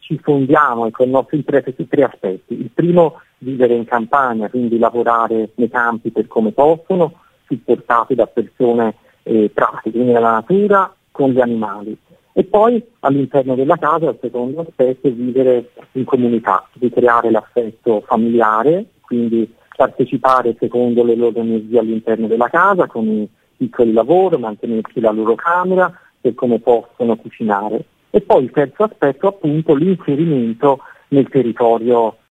ci fondiamo con il nostro interesse su 3 aspetti. Il primo, vivere in campagna, quindi lavorare nei campi per come possono, supportati da persone pratiche, quindi nella natura, con gli animali. E poi all'interno della casa il secondo aspetto è vivere in comunità, di creare l'affetto familiare, quindi partecipare secondo le loro energie all'interno della casa, con i piccoli lavori, mantenersi la loro camera, per come possono cucinare. E poi il terzo aspetto appunto l'inserimento nel territorio